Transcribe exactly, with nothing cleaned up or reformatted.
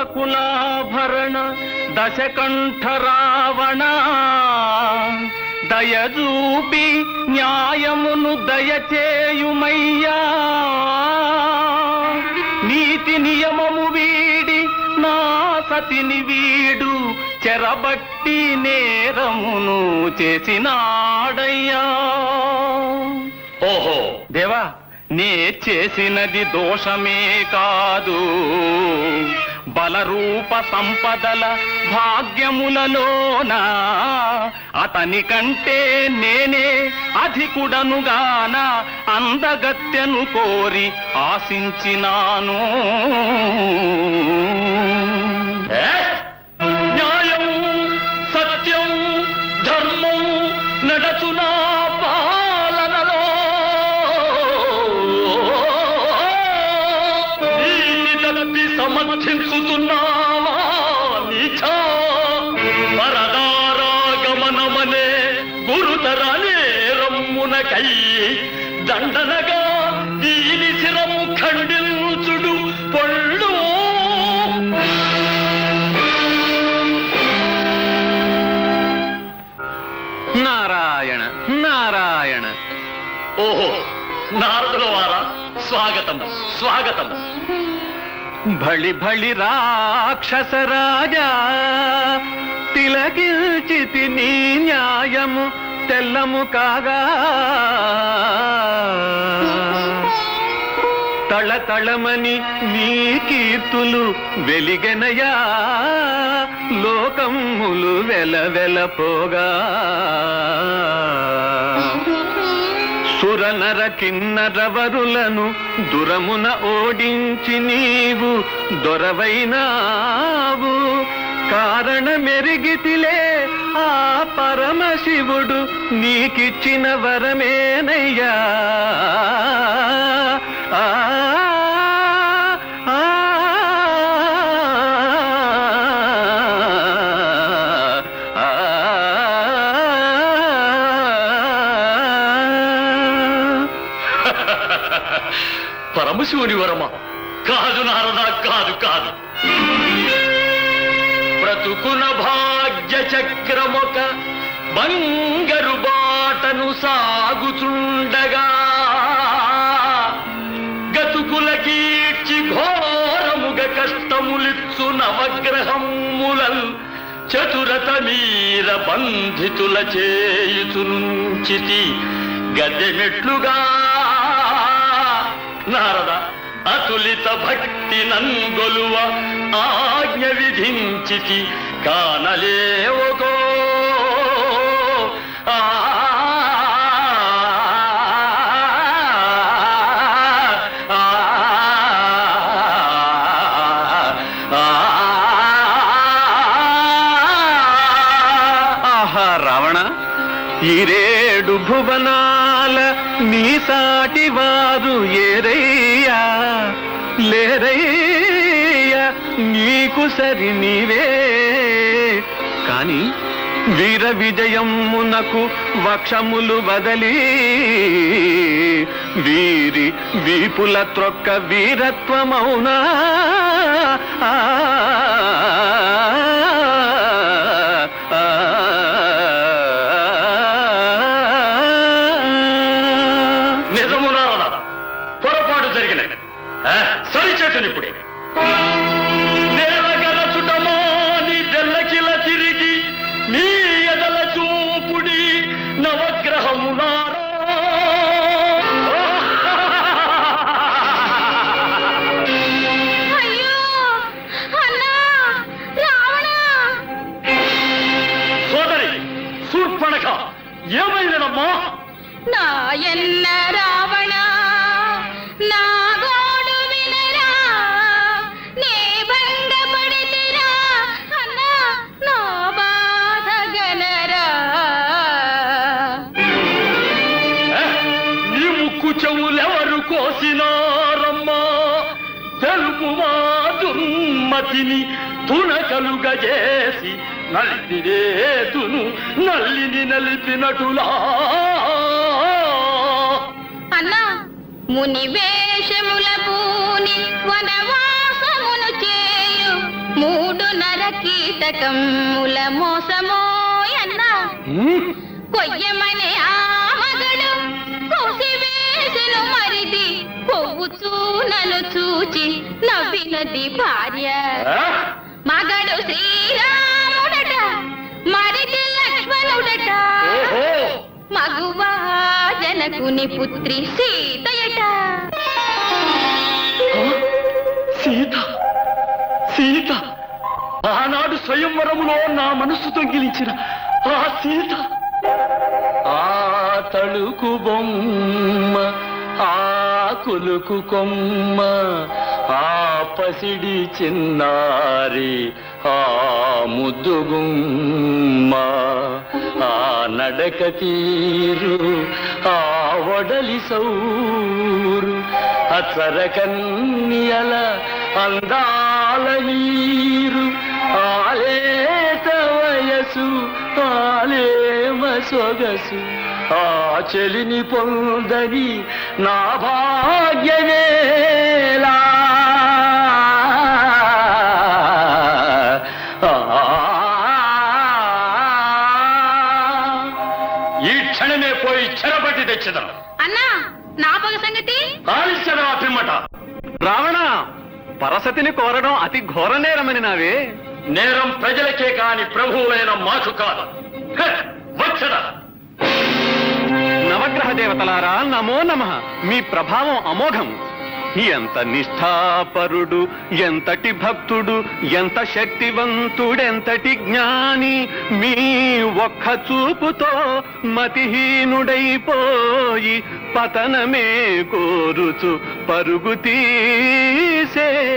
కులాభరణ దశకంఠ రావణ దయజూపి న్యాయమును దయచేయుమయ్యా. నీతి నియమము వీడి నా సతిని వీడు చెరబట్టి నేరమును చేసినాడయ్యా. ఓహో దేవా, నే చేసినది దోషమే కాదు, బలరూప సంపదల భాగ్యములలోన అతని కంటే నేనే అధికుడనుగాన అందగత్యను కోరి ఆశించినాను. న్యాయం సత్యం ధర్మం నడచునా పాలనలో నీతి సమర్థించుతున్నావా నీచా? పరదారాగమనమనే గురుతర నేరమ్మునకై దండనగా దీని శిరము ఖండించుడు పొళ్ళు. నారాయణ నారాయణ. ఓహో నారదుల వారా, స్వాగతం స్వాగతం. భళి భళి రాక్షస రాజా, తిలకిల్చితి నీ న్యాయము తెల్లము కాగా. తళతళమని నీ కీర్తులు వెలిగెనయా, లోకములు వెలవెలపోగా. సురనర కిన్నరవరులను దురమున ఓడించి నీవు దొరవైనావు. కారణమెరిగితిలే ఆ పరమశివుడు నీకిచ్చిన వరమేనయ్యా. ఆ పరమశివుని వరమ కాదు నారదా, కాదు కాదు. బ్రతుకున భాగ్య చక్రమొక బంగరు బాటను సాగుచుండగా, గతుకుల కీర్చి ఘోరముగ కష్టములిచ్చు నవగ్రహములల్ చతురత మీర బంధితుల చేయుచునుంచితి గద్దెమెట్లుగా. నారద అతులిత భక్తి నంగొలువ ఆజ్ఞ విధించితి కానలేవగో. ఆహా రావణ, ఈరేడు భువనాల నీ సాటి వారు ఏరయ్యా లేరయ్యా, నీకు సరి నీవే. కాని వీర విజయమునకు వక్షములు వదలి వీరి వీపుల త్రొక్క వీరత్వమౌనా. సరిచేతనిప్పుడే దేవగరచుటమాని తెల్లకిల తిరిగి నీ ఎదల చూపుడి నవగ్రహములారా. సోదరి శూర్పణఖ, ఏమైనదమ్మా? నా ఎన్న రావణ, నా గోడు వినరా, నీ భంగపడితిరా అన్నా, నా బాధ గనరా. నీ ముక్కు చెవులెవరు కోసినారమ్మా? తెలుపుమా దుర్మతిని తునకలుగజేసి నలిపిరేతును నల్లిని నలిపినటులా. అన్నా, ముని వేషముల పూని వనవాసమును చేయు నర కీటకముల మోసమో అన్న కొయ్యమనే ఆ మగడు కోసివేసెను మరిది కొవ్వుచూ నన్ను చూచి నవ్వినది భార్య. మగడు శ్రీరాముడట మరిది లక్ష్మణుడట మగువా జనకుని పుత్రి సీతయట. సీత సీత ఆనాడు స్వయంవరములో నా మనస్సు దొంగిలించిన ఆ సీత. ఆ తళుకు బొమ్మ ఆ కులుకు కొమ్మ ఆ పసిడి చిన్నారి ఆ ముద్దుగుమ్మ ఆ నడక తీరు ఆ వడలి సౌరు అచ్చర కన్యల అందాల నీరు ఆలేత వయసు ఆలేమ సొగసు ఆ చెలిని పొందని నా భాగ్యమేలా. ఈ క్షణమే పోయి చెరపట్టి తెచ్చదం. అన్నా నా పగ సంగతి ఆలిచ్చడం ఆ పిమ్మట. రావణ, పరసతిని కోరడం అతి ఘోర నేరమని నావే. నేరం ప్రజలకే కాని ప్రభువులైన మాకు కాదు. వచ్చద నవగ్రహ దేవతలారా నమో నమః. మీ ప్రభావం అమోఘం. ఎంత నిష్ఠాపరుడు, ఎంతటి భక్తుడు, ఎంత శక్తివంతుడెంతటి జ్ఞాని. మీ ఒక్క చూపుతో మతిహీనుడైపోయి పతనమే కోరుచు పరుగు తీసే.